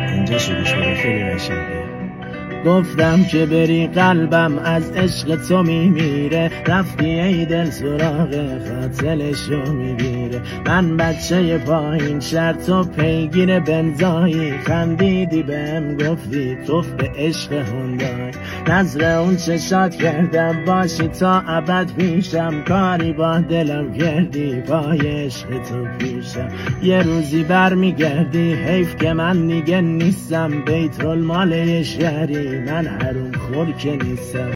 اینجا شروع شده خیلی قشنگه. گفتم که بری قلبم از عشق تو میمیره، رفتی ای دل سراغ قاتلشو میگیره. من بچه پایین شهر تو پیگیر بنزایی، خندیدی بهم گفتی توف به عشق هوندای. نظر اون چشات کردم باشی تا ابد پیشم، کاری با دلم کردی پای عشق تو پیشم. یه روزی برمیگردی حیف که من دیگه نیستم، بیت المال شهری من حروم خور که نیستم.